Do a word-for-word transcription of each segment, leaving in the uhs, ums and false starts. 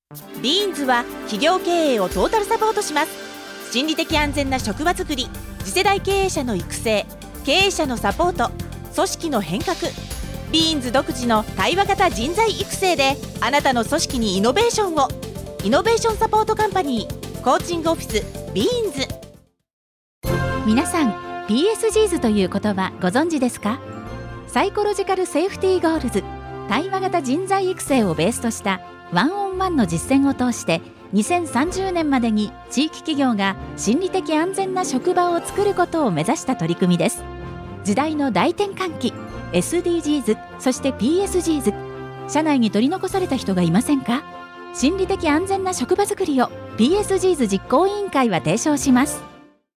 ビーンズは企業経営をトータルサポートします。心理的安全な職場づくり、次世代経営者の育成、経営者のサポート、組織の変革、ビーンズ独自の対話型人材育成であなたの組織にイノベーションを。イノベーションサポートカンパニーコーチングオフィスビーンズ。 皆さん ピーエスジーズ という言葉ご存知ですか？サイコロジカルセーフティーゴールズ、対話型人材育成をベースとしたワンオンワンの実践を通してにせんさんじゅうねんまでに地域企業が心理的安全な職場を作ることを目指した取り組みです。時代の大転換期、 エスディージーズ そして ピーエスジーズ、 社内に取り残された人がいませんか？心理的安全な職場づくりを ピーエスジーズ 実行委員会は提唱します。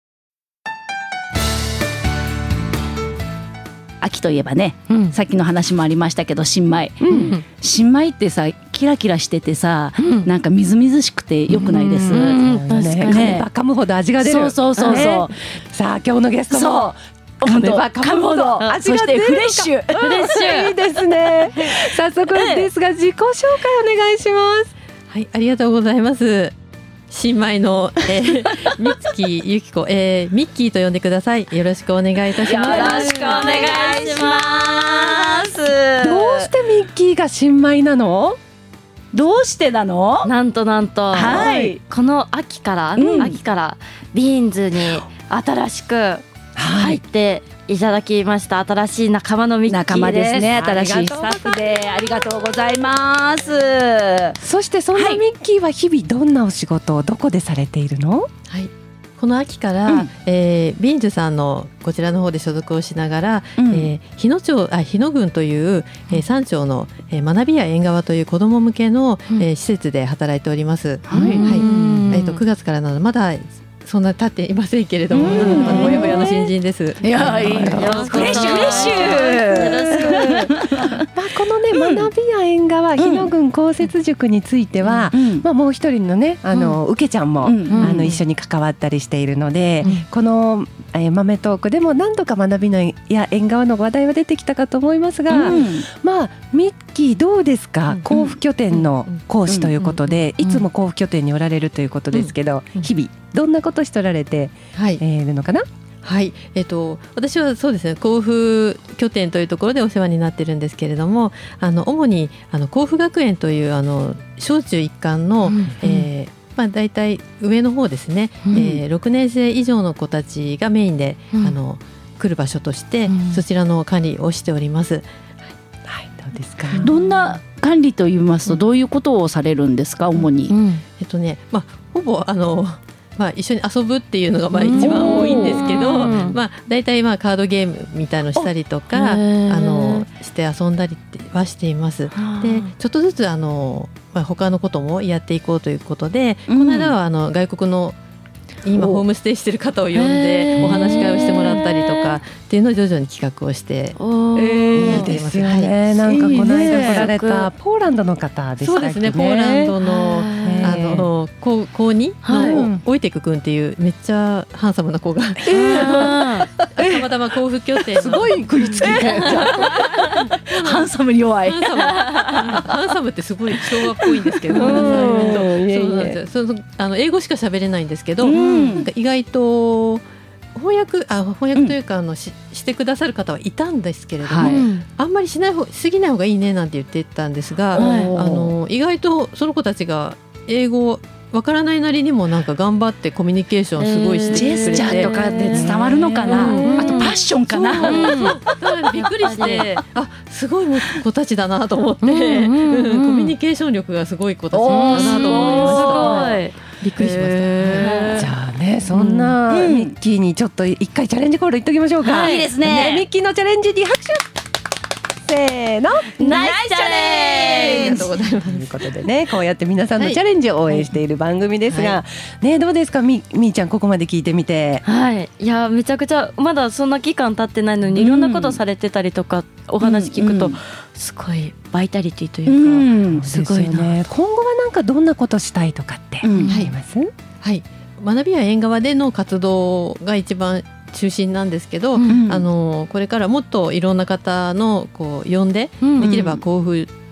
秋といえばね、うん、さっきの話もありましたけど新米、うん、新米ってさキラキラしててさ、うん、なんかみずみずしくてよくないです、うんうん、 確かにね、噛めば噛むほど味が出る。 そうそうそうそう、ね、 さあ今日のゲストも噛めば噛むほど味が出る。そしてフレッシュ、 フレッシュいいですね。早速ですが自己紹介お願いします。 はい、ありがとうございます。新米の、えー、三月由紀子、えー、ミッキーと呼んでください。よろしくお願いいたします。 よろしくお願いします。 どうしてミッキーが新米なの？ どうしてなの？ なんとなんと、はい、この秋から、うん、秋からビーンズに新しく入っていただきました、新しい仲間のミッキーです。 仲間ですね。新しいスタッフでありがとうございます。 そしてそんなミッキーは日々どんなお仕事をどこでされているの？ はい、この秋から、うんえー、ビーンズさんのこちらの方で所属をしながら、うんえー、日野町あ日野郡という、えー、山町の、えー、学びや縁側という子ども向けの、うんえー、施設で働いております。はいはいえー、とくがつからなのでまだそんな経っていませんけれども、あのほやほやの新人です。 いやいいフレッシュフレッシュ。 まあこのね学びや縁側日野郡公設塾については、うんまあもう一人のねあの、うん、うけちゃんも、うん、あの一緒に関わったりしているので、うん、この、えー、豆トークでも何度か学びのや縁側の話題は出てきたかと思いますが、うん、まあミッキーどうですか？甲府拠点の講師ということで、いつも甲府拠点におられるということですけど、日々どんなことしておられて、はいえー、いるのかな？ はい、えー、と私はそうですね甲府拠点というところでお世話になってるんですけれども、あの主にあの甲府学園というあの小中一貫の、うんえーまあ、大体上の方ですね、うんえー、ろくねん生以上の子たちがメインで、うん、あの来る場所として、うん、そちらの管理をしております。はい、 はい、どうですか？ どんな管理と言いますとどういうことをされるんですか？主に、うんえっとねまあ、ほぼあのまあ、一緒に遊ぶっていうのがまあ一番多いんですけど、まあ、だいたいまあカードゲームみたいのしたりとかあのして遊んだりはしています。でちょっとずつあの、まあ、他のこともやっていこうということで、うん、この間はあの外国の今ホームステイしてる方を呼んでお話し会をしてもらったりとかっていうのを徐々に企画をしていいですよね、はい、なんかこの間来られたポーランドの方でしたっけね。 そうですね、ポーランドのあの高高にのオイテク君っていうめっちゃハンサムな子がたまたま甲府拠点すごい食いつきハンサムに弱いハンサムハンサムってすごい昭和っぽいんですけど、そうなんですよ。そのあの英語しか喋れないんですけど、なんか意外と翻訳あ翻訳というか、うん、あの し, してくださる方はいたんですけれども、はい、あんまりしない方しすぎない方がいいねなんて言ってたんですが、はい、あの意外とその子たちが英語わからないなりにもなんか頑張ってコミュニケーションすごいしてくれて、 えー、ジェスチャーとかで伝わるのかな、うん、あとパッションかな、うん、 だからびっくりしてあすごい子たちだなと思って、うんうんうん、コミュニケーション力がすごい子たちだなと思いました。びっくりしました、 えー、じゃあねそんなミッキーにちょっと一回チャレンジコールいっときましょうか、 はい、いいですね。 ミッキーのチャレンジに拍手せーのナイスチャレンジ。 ありがとうございます。ということでねこうやって皆さんのチャレンジを応援している番組ですが、はい、ねどうですか み, みーちゃんここまで聞いてみて。 はい、いやめちゃくちゃまだそんな期間経ってないのにいろんなことされてたりとか、うん、お話聞くと、うんうん、すごいバイタリティというか、うん、すごいな、ね、 今後はなんかどんなことしたいとかってあります？うん、はい、 はい、学びや縁側での活動が一番中心なんですけど、うん、あのこれからもっといろんな方のこう呼んで、うん、できれば甲府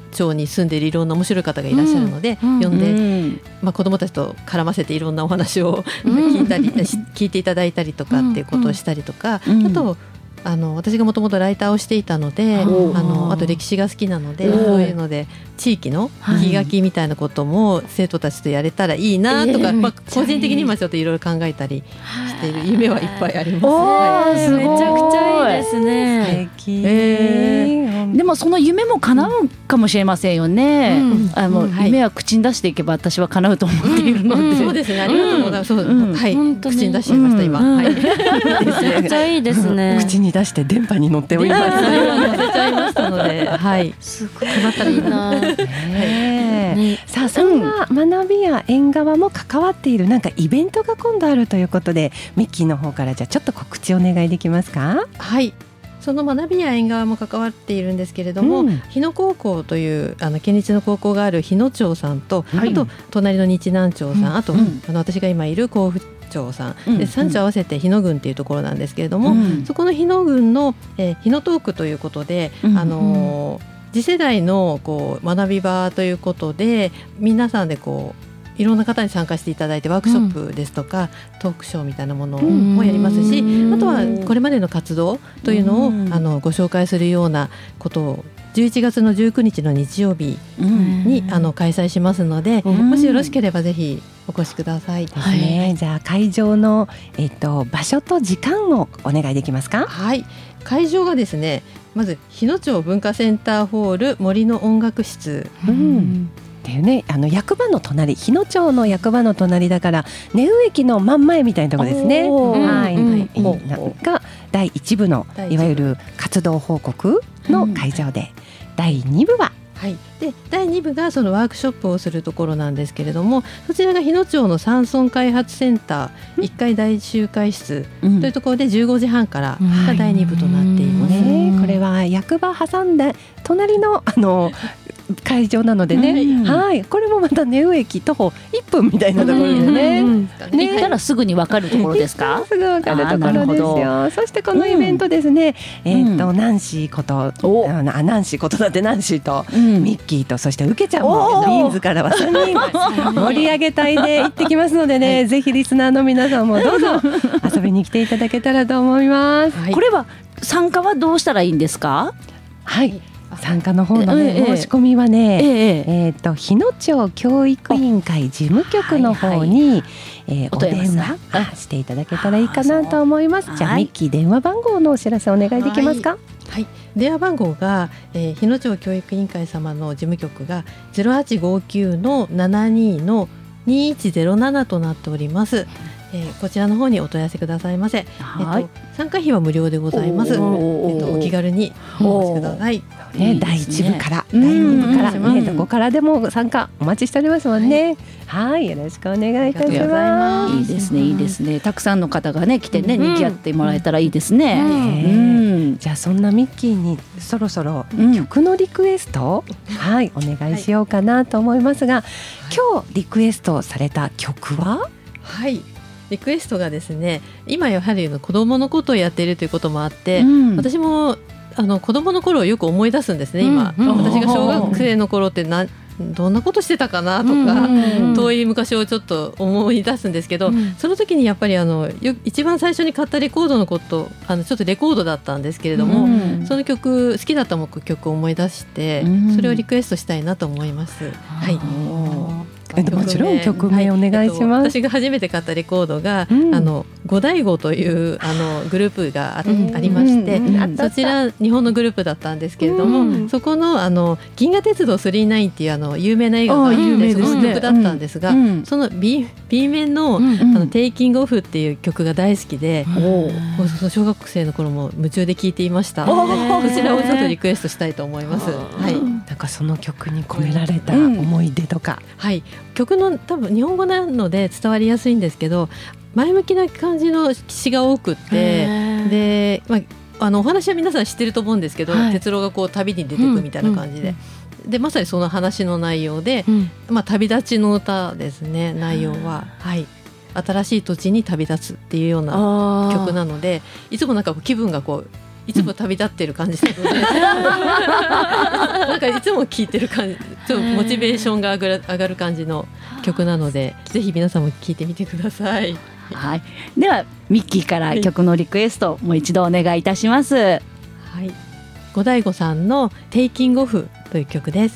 町に住んでいるいろんな面白い方がいらっしゃるので、うん、呼んで、うんまあ、子どもたちと絡ませていろんなお話を聞いたり、うん、聞いていただいたりとかっていうことをしたりとか、うん、あとあの私がもともとライターをしていたので、うん、あのあと歴史が好きなので、うん、そういうので地域の気がきみたいなことも生徒たちとやれたらいいなとか、はいまあ、個人的に今ちょっといろいろ考えたりしている夢はいっぱいあります、 はい、めちゃくちゃいいですね。 素敵、えー、でもその夢も叶うかもしれませんよね、うん、あの、うんはい、夢は口に出していけば私は叶うと思っているので、うんうん、 そうですねありがとうございます、うんうんはい、口に出しちゃいました、うん、今、うんはい、めちゃくちゃいいですね。 口に出して電波に乗っております。 乗せちゃいましたので、はい、 すごい叶ったらいいな、 ねね、さあそんな学びや縁側も関わっているなんかイベントが今度あるということで、ミッキーの方からじゃあちょっと告知お願いできますか。 はい、その学びや縁側も関わっているんですけれども、うん、日野高校というあの県立の高校がある日野町さんと、はい、あと隣の日南町さん、うん、あと、うん、あの私が今いる甲府町さん、うん、でさん町合わせて日野郡っていうところなんですけれども、うん、そこの日野郡の、えー、日野トークということで、うん、あのー次世代のこう学び場ということで皆さんでこういろんな方に参加していただいてワークショップですとか、うん、トークショーみたいなものもやりますし、あとはこれまでの活動というのをあのご紹介するようなことをじゅういちがつのじゅうくにちの日曜日にあの開催しますので、もしよろしければぜひお越しくださいですね、 はい、じゃあ会場の、えっと、場所と時間をお願いできますか。 はい、会場がですねまず日野町文化センターホール森の音楽室、 うんっていうね、あの役場の隣、日野町の役場の隣だから根羽駅の真ん前みたいなところですね。はい、うん、なんかだいいち部のいわゆる活動報告の会場で、うん、だいに部ははい、でだいに部がそのワークショップをするところなんですけれども、そちらが日野町の山村開発センターいっかい大集会室というところでじゅうごじはんからがだいに部となっています、 うんはいね、これは役場挟んで隣のあの会場なのでね、うん、はい、これもまた根羽駅徒歩いっぷんみたいなところでね、うんね、行ったらすぐに分かるところですか。 すぐ分かるところですよ。そしてこのイベントですね、うん、えー、とナンシーこと、うん、あナンシーことだってナンシーと、うん、ミッキーとそしてウケちゃんもビーンズからはさんにん盛り上げ隊で行ってきますのでね、はい、ぜひリスナーの皆さんもどうぞ遊びに来ていただけたらと思います、 はい、これは参加はどうしたらいいんですか。 はい、参加の方の、ね、申し込みはね、えええー、と日野町教育委員会事務局の方に、はいはい、えー、お電話していただけたらいいかなと思います。じゃあミッキー電話番号のお知らせお願いできますか。 はいはい、電話番号が、えー、日野町教育委員会様の事務局が ゼロはちごきゅうのななにのにいちゼロななとなっております。えー、こちらの方にお問い合わせくださいませ。はい、えっと、参加費は無料でございます。えっと、お気軽にお越しください。 ね、だいいち部からだいに部から、ね、どこからでも参加お待ちしておりますもんね。はい、はい、よろしくお願いいたします。 いいですね、いいですね。たくさんの方がね来てね、うん、賑わってもらえたらいいですね。 うんうん、じゃあそんなミッキーにそろそろ曲のリクエスト、うん、はいお願いしようかなと思いますが、はい、今日リクエストされた曲は。 はい、リクエストがですね、今やはり子どものことをやっているということもあって、うん、私もあの子どもの頃をよく思い出すんですね今、うんうん、私が小学生の頃ってなどんなことしてたかなとか、うんうん、遠い昔をちょっと思い出すんですけど、うん、その時にやっぱりあのよ一番最初に買ったレコードのことあのちょっとレコードだったんですけれども、うん、その曲好きだった曲を思い出して、うん、それをリクエストしたいなと思います、うん、はい。 もちろん曲名お願いします、はい、 えっと、私が初めて買ったレコードが、うん、あの五大悟というあのグループが あ,、うん、ありまして、うん、そちら日本のグループだったんですけれども、うん、そこのあの銀河鉄道さんじゅうきゅうっていうあの有名な映画があって、ね、その曲だったんですが、うん、その B, B 面 の,、うん、あのテイキングオフっていう曲が大好きで、うん、その小学生の頃も夢中で聴いていました。そちらをちょっとリクエストしたいと思います、はい、 なんかその曲に込められた思い出とか、 うん、はい、曲の多分日本語なので伝わりやすいんですけど、前向きな感じの詩が多くって、で、まあ、あのお話は皆さん知ってると思うんですけど、はい、哲郎がこう旅に出てくみたいな感じで、うんうん、でまさにその話の内容で、うん、まあ、旅立ちの歌ですね。内容は、はい、新しい土地に旅立つっていうような曲なので、いつもなんか気分がこういつも旅立ってる感じなのでなんかいつも聴いてる感じ、ちょっとモチベーションが上がる、上がる感じの曲なので、ぜひ皆さんも聴いてみてください。 はい、ではミッキーから曲のリクエスト、はい、もう一度お願いいたします。はい、 ゴダイゴさんのテイキングオフという曲です。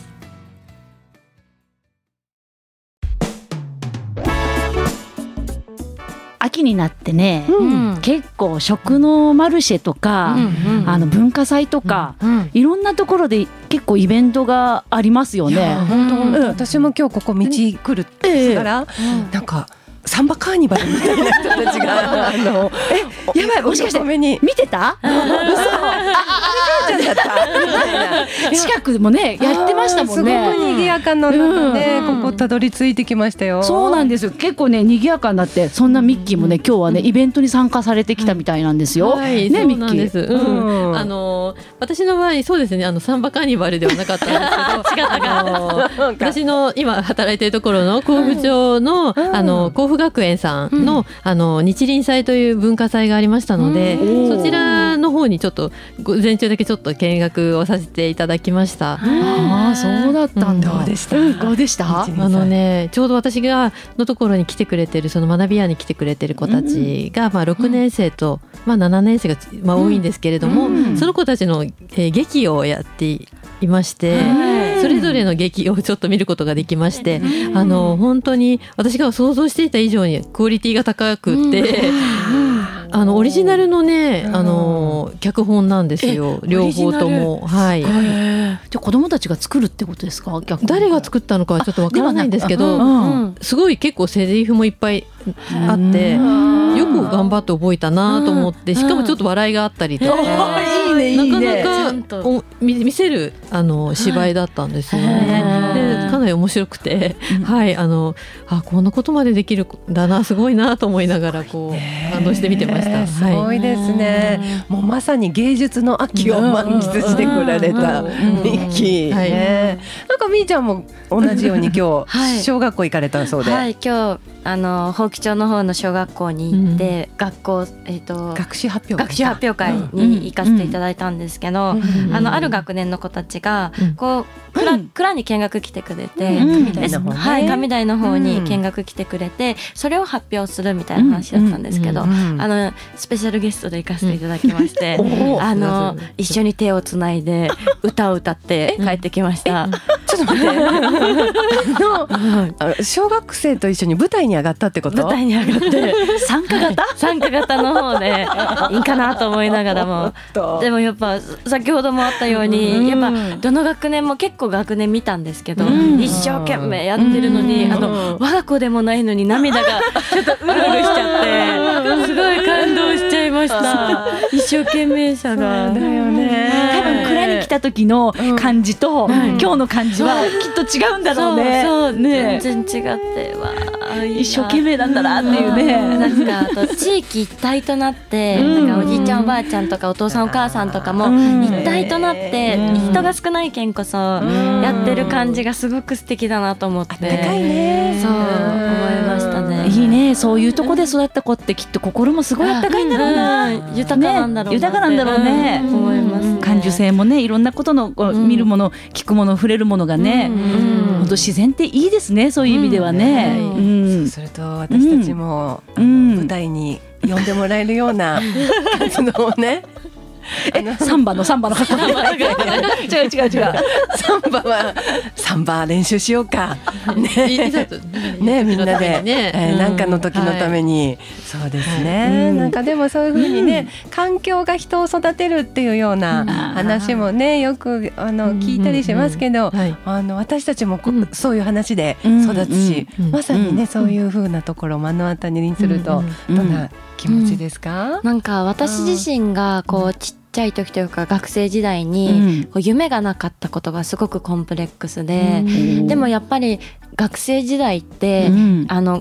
秋になってね、 うん、 結構食のマルシェとか、うんうん、あの文化祭とか、うんうん、いろんなところで結構イベントがありますよね。 本当、うん、私も今日ここ道来るってから、えー、なんかサンバカーニバルみたいな人たちがあのえやばい、もしかして見てた？嘘ちゃんだった近くでもねやってましたもんね。 すごく賑やかなので、うん、ここたどり着いてきましたよ。 そうなんですよ、結構ね賑やかになって、そんなミッキーもね今日はねイベントに参加されてきたみたいなんですよ、 はい、 ね、 そうなんです、 ミッキー、 うん、あの私の場合そうですね、あのサンバカーニバルではなかったんですけど違ったか私の今働いているところの甲府町の、うん、あの甲府学園さんの、うん、あの日輪祭という文化祭がありましたので、うん、そちらの方にちょっと午前中だけちょっと見学をさせていただきました。 ああ、そうだったんだ、うん、どうでした、うん、どうでした？ あのね、ちょうど私がのところに来てくれてる、その学び屋に来てくれてる子たちが、うん、まあ、ろくねん生と、まあ、ななねん生が、まあ、多いんですけれども、うん、その子たちの、えー、劇をやっていまして、うん、それぞれの劇をちょっと見ることができまして、うん、あの本当に私が想像していた以上にクオリティが高くて、うん、あのオリジナルのね、あの脚本なんですよ、両方とも。はい、じゃあ子どもたちが作るってことですか？ 誰が作ったのかはちょっとわからないんですけど、うん、すごい結構セリフもいっぱいあって、よく頑張って覚えたなと思って、しかもちょっと笑いがあったりとか、 いいねいいね、 なかなかお見せるあの芝居だったんですよね。でかなり面白くて、はい、あのあこんなことまでできるんだな、すごいなと思いながらこう感動して見てました。はい、 すごいですね。もうまさに芸術の秋を満喫してこられたミッキー、はい、ね、なんかみーちゃんも同じように今日小学校行かれたそうで、 はいはい、今日あの宝木町の方の小学校に行って、うん、学校、えー、と学習発表会学習発表会に行かせていただいたんですけど、うんうん、あのある学年の子たちがこう蔵、うん、蔵に見学来てくれて、うん、ではい、上台の方に見学来てくれて、それを発表するみたいな話だったんですけど、うんうんうん、あのスペシャルゲストで行かせていただきまして、うん、あの一緒に手をつないで歌を歌って帰ってきました。 ちょっと待っての小学生と一緒に舞台に上がったってこと？ 舞台に上がって参加型参加型の方でいいかなと思いながらもでもやっぱ先ほどもあったように、うん、やっぱどの学年も結構学年見たんですけど、うん、一生懸命やってるのに、うん、あの我が子でもないのに涙がちょっとうるうるしちゃってすごい感動しちゃいました。一生懸命さがだよね。 多分蔵に来た時の感じと、うん、今日の感じはきっと違うんだろうね。 そうそう、ね、全然違ってわ一生懸命なんだなっていうね、 うん、なんかあと地域一体となって、うん、なんかおじいちゃんおばあちゃんとかお父さんお母さんとかも一体となって、うん、人が少ないけんこそやってる感じがすごく素敵だなと思って、 あったかいね、 そう思いましたね。 いいね、そういうとこで育った子ってきっと心もすごいあったかいんだろうな、 うん、豊かなんだろうな、ね、 豊かなんだろうね、 うん、思いますね。 感受性もね、いろんなことのこう見るもの、聞くもの、触れるものがね、本当、うん、自然っていいですね、そういう意味ではね、うんうん、そうすると私たちも、うん、舞台に呼んでもらえるような活動をねえサンバのサンバの格好違う違う違うサンバはサンバ練習しようかねねみんなで、ねえー、なんかの時のために、はい、そうですね、はい、なんかでもそういう風にね、うん、環境が人を育てるっていうような話もねよくあの聞いたりしますけど、うんうんうんはい、あの私たちもこ、うん、そういう話で育つし、うんうん、まさにね、うん、そういう風なところを目の当たりにすると、うんうん、どんな気持ちですか？ うん、なんか私自身がこうちっちゃい時というか学生時代にこう夢がなかったことがすごくコンプレックスで、うん、でもやっぱり学生時代って、うん、あの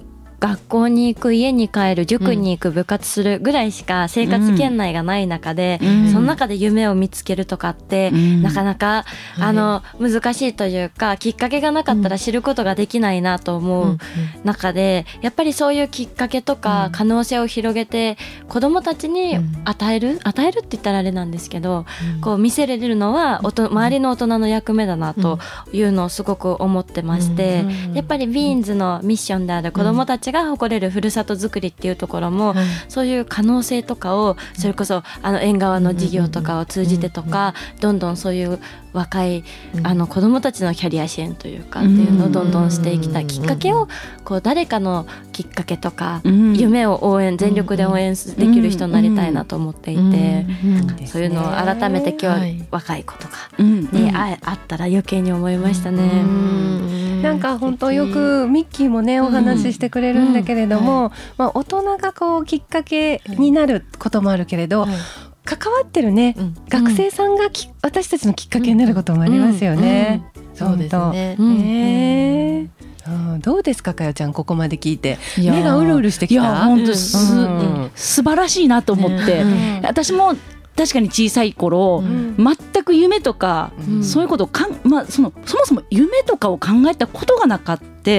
学校に行く、家に帰る、塾に行く、部活するぐらいしか生活圏内がない中で、うん、その中で夢を見つけるとかって、うん、なかなか、うん、あの難しいというか、きっかけがなかったら知ることができないなと思う中で、やっぱりそういうきっかけとか可能性を広げて子どもたちに与える、与えるって言ったらあれなんですけど、こう見せれるのはおと周りの大人の役目だなというのをすごく思ってまして、やっぱりビーンズのミッションである子どもたちが誇れるふるさとづくりっていうところも、そういう可能性とかをそれこそあの縁側の事業とかを通じてとか、どんどんそういう若いあの子どもたちのキャリア支援というかっていうのをどんどんしていきたいきっかけを、こう誰かのきっかけとか夢を応援、全力で応援できる人になりたいなと思っていて、そういうのを改めて今日若い子とかに会ったら余計に思いましたね。 なんか本当よくミッキーもねお話ししてくれるんだけれども、まあ大人がこうきっかけになることもあるけれど、関わってるね、うん、学生さんがき、うん、私たちのきっかけになることもありますよね。 うんうんうん、そうですね。 うんえーうん、どうですか、かよちゃん、ここまで聞いて目がうるうるしてきた。 いや本当す、うん、素晴らしいなと思って、うん、私も確かに小さい頃、うん、全く夢とか、うん、そういうことをかん、まあ、そのそもそも夢とかを考えたことがなかった、うん、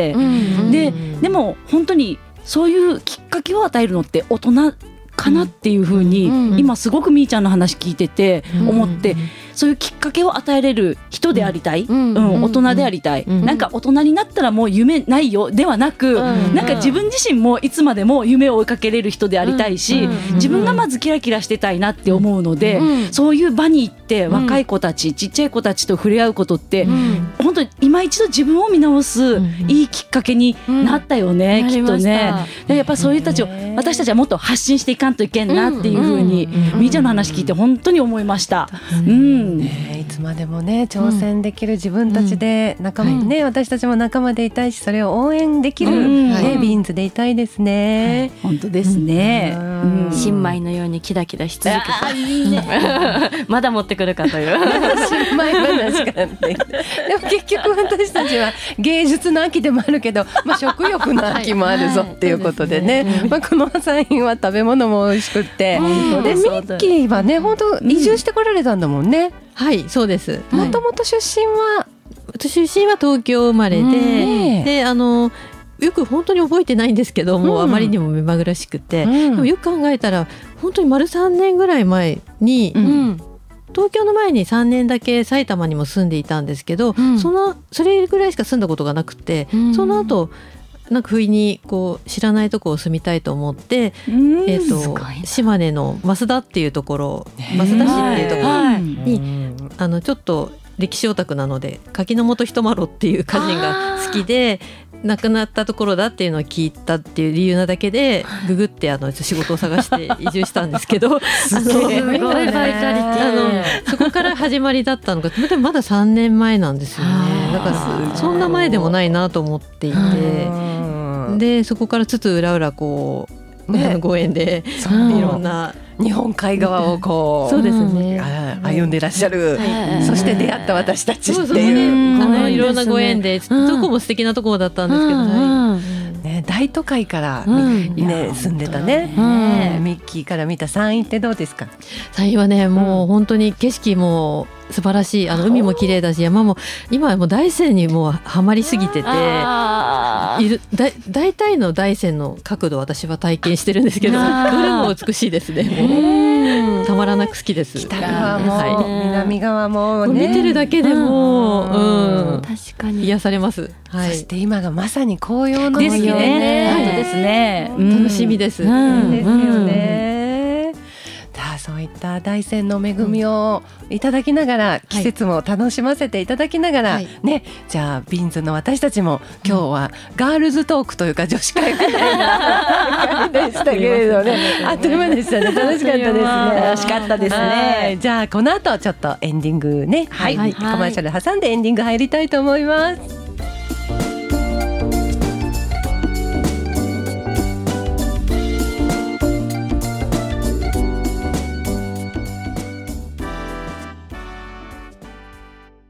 で, でも本当にそういうきっかけを与えるのって大人かなっていう風に、うんうん、今すごくみーちゃんの話聞いてて思って、うんうん、そういうきっかけを与えれる人でありたい、うんうん、大人でありたい、うん、なんか大人になったらもう夢ないよではなく、うん、なんか自分自身もいつまでも夢を追いかけれる人でありたいし、うん、自分がまずキラキラしてたいなって思うので、うん、そういう場に行って若い子たち、うん、ちっちゃい子たちと触れ合うことって、うん、本当に今一度自分を見直す、うん、いいきっかけになったよね、うん、きっとね。でやっぱそういう人たちを私たちはもっと発信していかんといけんなっていう風に、うんうん、みーちゃんの話聞いて本当に思いました。うんうんね、いつまでもね挑戦できる自分たちで仲間、うんね、私たちも仲間でいたいし、それを応援できる、うんね、ビーンズでいたいですね、 はい、本当ですね、 うんうん、新米のようにキラキラし続けていい、ね、まだ持ってくるかという新米話からってでも結局私たちは芸術の秋でもあるけど、まあ、食欲の秋もあるぞっていうことでね、はいはい、まあ、このサインは食べ物も美味しくって、うん、でミッキーはね本当移住してこられたんだもんね、うん、 はいそうです。 もともと出身は、 出身は東京生まれで、うんであのよく本当に覚えてないんですけども、うん、あまりにも目まぐるしくて、うん、でもよく考えたら本当に丸さんねんぐらい前に、うん、東京の前にさんねんだけ埼玉にも住んでいたんですけど、うん、そのそれぐらいしか住んだことがなくて、うん、その後なんか不意にこう知らないところを住みたいと思って、えー、と島根の増田っていうところ、増田市っていうところにあのちょっと歴史オタクなので柿の本一麿っていう歌人が好きで亡くなったところだっていうのを聞いたっていう理由なだけでググってあの仕事を探して移住したんですけどすごいバイタリティ、 そこから始まりだったのがでもまださんねんまえなんですよね。だからそんな前でもないなと思っていて、でそこからつつ裏裏こう、ね、ご縁でいろんな日本海側をこうそうですね、 歩んでいらっしゃる、はい、そして出会った私たちっていう、 そうそうね、あのいろんなご縁で、うん、どこも素敵なところだったんですけど、うんはいね、大都会から、うんね、住んでたね、うん、ミッキーから見た山陰ってどうですか？ 山陰はねもう本当に景色も素晴らしい、あの海も綺麗だし山も今はもう大山にもうハマりすぎてているだ大体の大山の角度私は体験してるんですけどどれも美しいですね。もうたまらなく好きです。 北側も、はい、南側も、ね、 見てるだけでも、うんうん、確かに癒されます、はい、 そして今がまさに紅葉のですね、本当ですね、 楽しみです、 うんうん、ですよね、うん、そういった大山の恵みをいただきながら、うん、季節も楽しませていただきながら、はい、ね、じゃあビーンズの私たちも今日はガールズトークというか女子会みたいなでしたけれどねあっという間でしたね。楽しかったですね。 楽しかったですね。 じゃあこの後ちょっとエンディングね、はい、はい、コマーシャル挟んでエンディング入りたいと思います。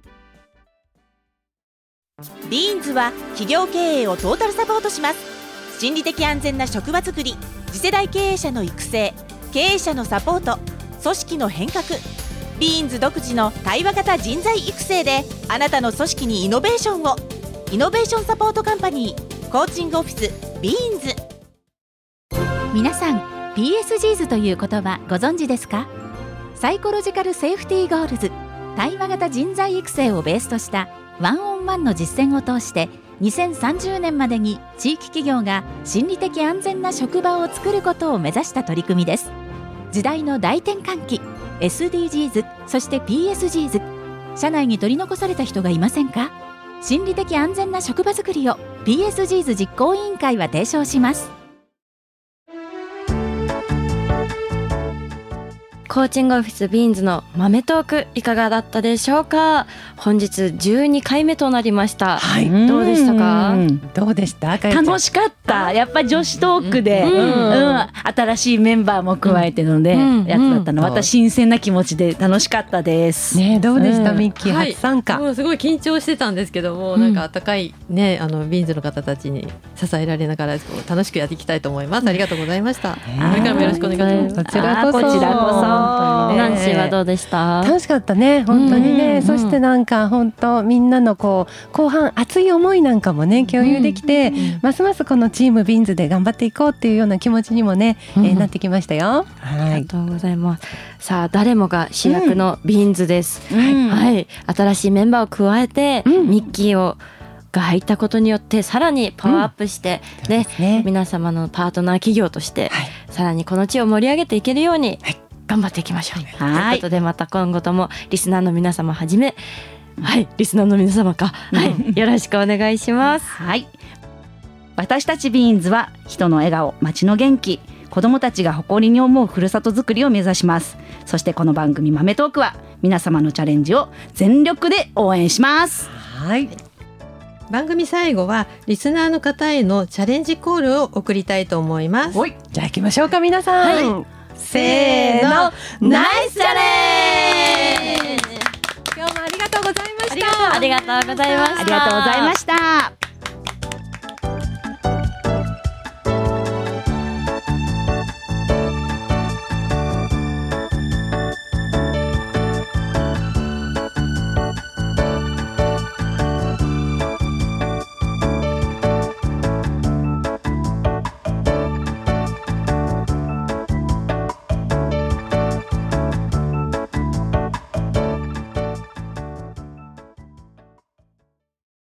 ビーンズは企業経営をトータルサポートします。 心理的安全な職場づくり、次世代経営者の育成、経営者のサポート、組織の変革、ビーンズ独自の対話型人材育成であなたの組織にイノベーションを。イノベーションサポートカンパニーコーチングオフィスビーンズ。 皆さん ピーエスジーズ という言葉ご存知ですか？サイコロジカルセーフティーゴールズ、対話型人材育成をベースとしたワンオンワンの実践を通してにせんさんじゅうねんまでに地域企業が心理的安全な職場を作ることを目指した取り組みです。時代の大転換期、 エスディージーズ そして ピーエスジーズ、 社内に取り残された人がいませんか？心理的安全な職場づくりを ピーエスジーズ 実行委員会は提唱します。 コーチングオフィスビーンズの豆トークいかがだったでしょうか？本日じゅうにかいめとなりました、 はい、 どうでしたか？ どうでした？ 楽しかった。やっぱ女子トークで、うんうん、新しいメンバーも加えてので、うん、やつだったの、うん、また新鮮な気持ちで楽しかったです、 ね、どうでした、うん、ミッキー、 はい、 初参加。 もうすごい緊張してたんですけども、うん、なんか温かい、ね、あのビーンズの方たちに支えられながら楽しくやっていきたいと思います。ありがとうございました。これからもよろしくお願いします。 こちらこそ。 こちらこそ。 ナンシーはどうでした？ 楽しかったね、本当にね、うんうん、そしてなんか本当みんなのこう後半熱い思いなんかもね共有できて、うんうん、ますますこのチームビーンズで頑張っていこうっていうような気持ちにもね、うん、えー、なってきましたよ。 はい、ありがとうございます。さあ誰もが主役のビーンズです、うん、はい、新しいメンバーを加えて、うん、ミッキーをが入ったことによってさらにパワーアップして、うんねね、皆様のパートナー企業として、はい、さらにこの地を盛り上げていけるように、はい、頑張っていきましょう。はい、ということでまた今後ともリスナーの皆様はじめ、はい、リスナーの皆様か、はい、よろしくお願いします。 はい、私たちビーンズは人の笑顔、街の元気、子どもたちが誇りに思うふるさとづくりを目指します。そしてこの番組豆トークは皆様のチャレンジを全力で応援します。 はい、 番組最後はリスナーの方へのチャレンジコールを送りたいと思います。 おい、じゃあ行きましょうか皆さん、はい、せーの、ナイスチャレンジ。今日もありがとうございました。 ありがとうございました。 ありがとうございました。